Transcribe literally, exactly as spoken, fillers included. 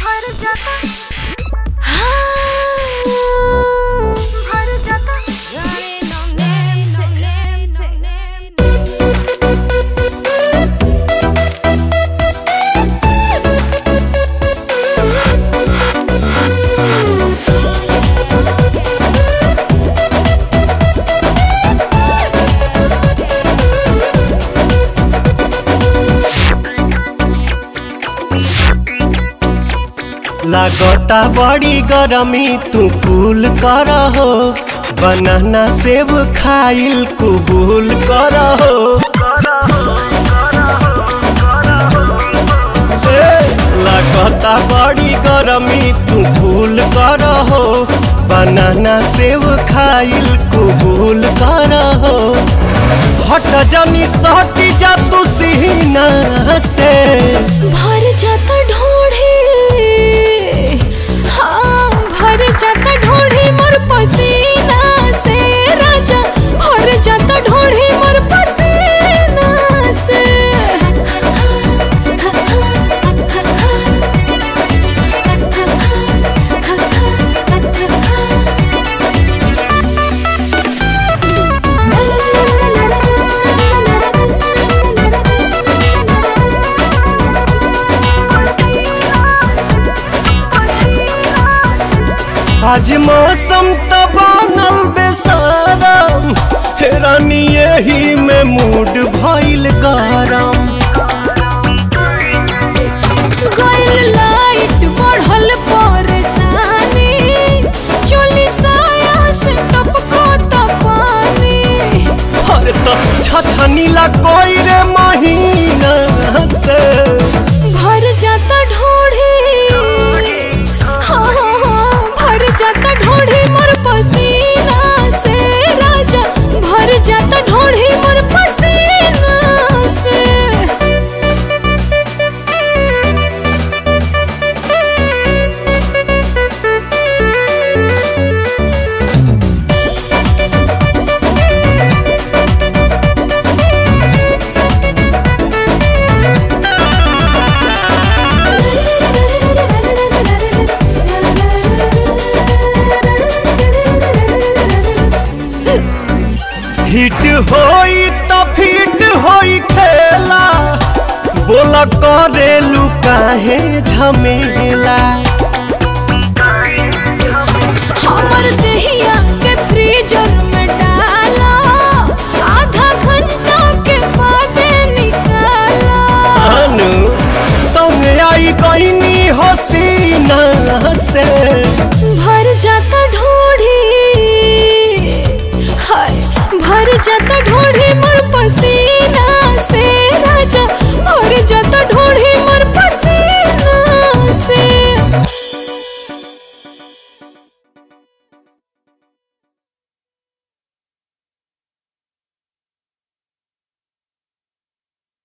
लागता बड़ी गरमी तू कूल कर हो, बनाना सेब खाइल कबूल कर हो। लागता बड़ी गरमी तू कूल कर हो, बनाना सेब खाइल कबूल कर हो। हट जानी सहटी जा तू सीना से भर जाता ढोढ़ी, हाँ भर जाता ढोढ़ी मोर पसीना से राजा, भर जाता ढोढ़ी मोर पसीना से। आज मौसम त बनल बेसारम, हेरानी यही में मूड भइल गरम। गइल लाइट बढ़ल परेशानी, चोली साया से टपको त पानी। अरे त छछनीला कोई रे महीना से भर जाता ढोढ़ी, भर जाता ढोढ़ी मोर पसीना से राजा, भर जाता ढोढ़ी मोर पसीना से। हिट होई त फिट होई खेला, बोला करेलू काहे झमेला। हमर देहिया